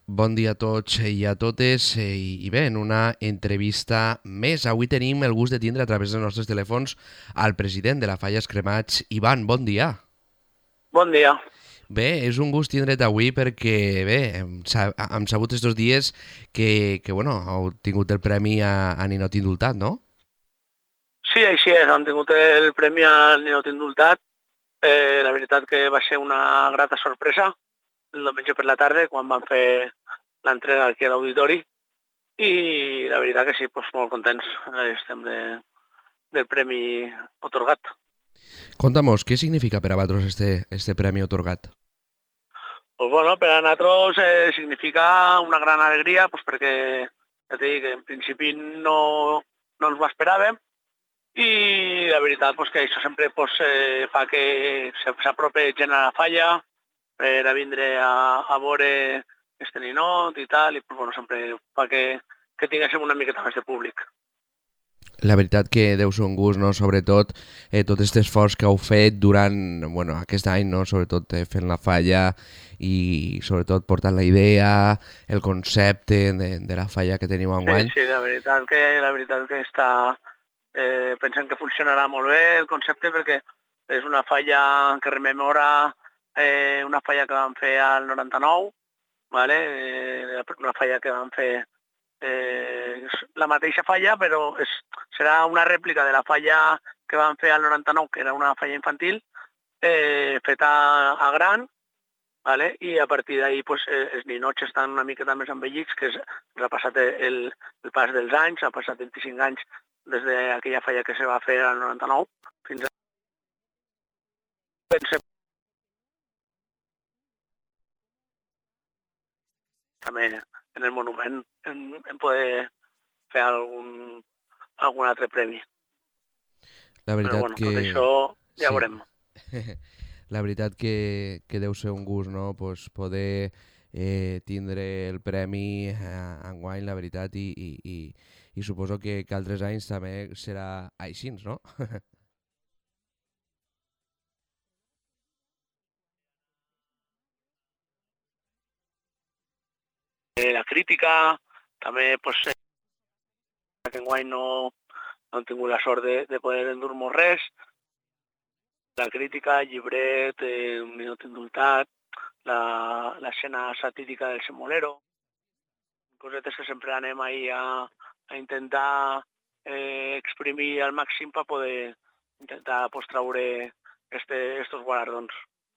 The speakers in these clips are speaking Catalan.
Bon dia a tots i a totes i bé, en una entrevista més. Avui tenim el gust de tindre a través dels nostres telèfons al president de la Falla Cremats, Ivan, bon dia. Bon dia. Bé, és un gust tindre't avui perquè, bé, hem sabut estos dies que bueno, heu tingut el premi a Ninot Indultat, no? Sí, així és, hem tingut el Premi al Ninot Indultat. La veritat que va ser una grata sorpresa el diumenge per la tarda quan vam fer l'entrega aquí a l'auditori i la veritat que sí, doncs molt contents estem del premi otorgat. Conta'mos, què significa per a vosaltres este premi otorgat? Pues bueno, per a nosaltres significa una gran alegria pues perquè, ja t'he dit, que en principi no ens ho esperàvem i la veritat pues, que això sempre pues, fa que s'apropi gent a la falla per a vindre a veure este ninot i tal, i pues, bueno, sempre fa que tinguéssim una miqueta més de públic. La veritat que deu ser un gust, no? Sobretot tot aquest esforç que heu fet durant aquest any, no? Sobretot fent la falla i sobretot portant la idea, el concepte de la falla que teniu Sí, enguany. sí, la veritat que està... pensem que funcionarà molt bé el concepte perquè és una falla que rememora una falla que vam fer al 99, vale? Una falla que vam fer la mateixa falla, però serà una rèplica de la falla que vam fer al 99, que era una falla infantil, feta a gran, vale? I a partir d'ahir pues, els ninots estan una miqueta més envellits, que ha passat el pas dels anys, ha passat 25 anys des d'aquella falla que se va fer al 99 fins a... Pensem també en el monument en poder fer algun altre premi. La Però veritat bueno, tot que... això ja Sí. veurem. La veritat que deu ser un gust, no? Pues poder tindre el premi enguany, la veritat, i suposo que altres anys també serà així, no? La crítica, també pues, que enguany no hem tingut la sort de poder endur-nos res. La crítica, el llibret, un minut indultat, l'escena satírica del Semolero, cosetes que sempre anem ahí a intentar exprimir al màxim per poder intentar pues, traure estos guardons.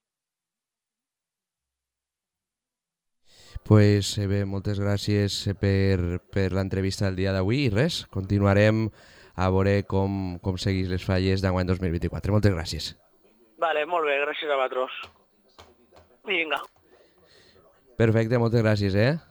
Pues bé, moltes gràcies per l'entrevista del dia d'avui i res, continuarem a veure com seguís les falles d'enguany 2024. Moltes gràcies. Vale, molt bé, gràcies a vosaltres. Vinga. Perfecte, moltes gràcies, eh?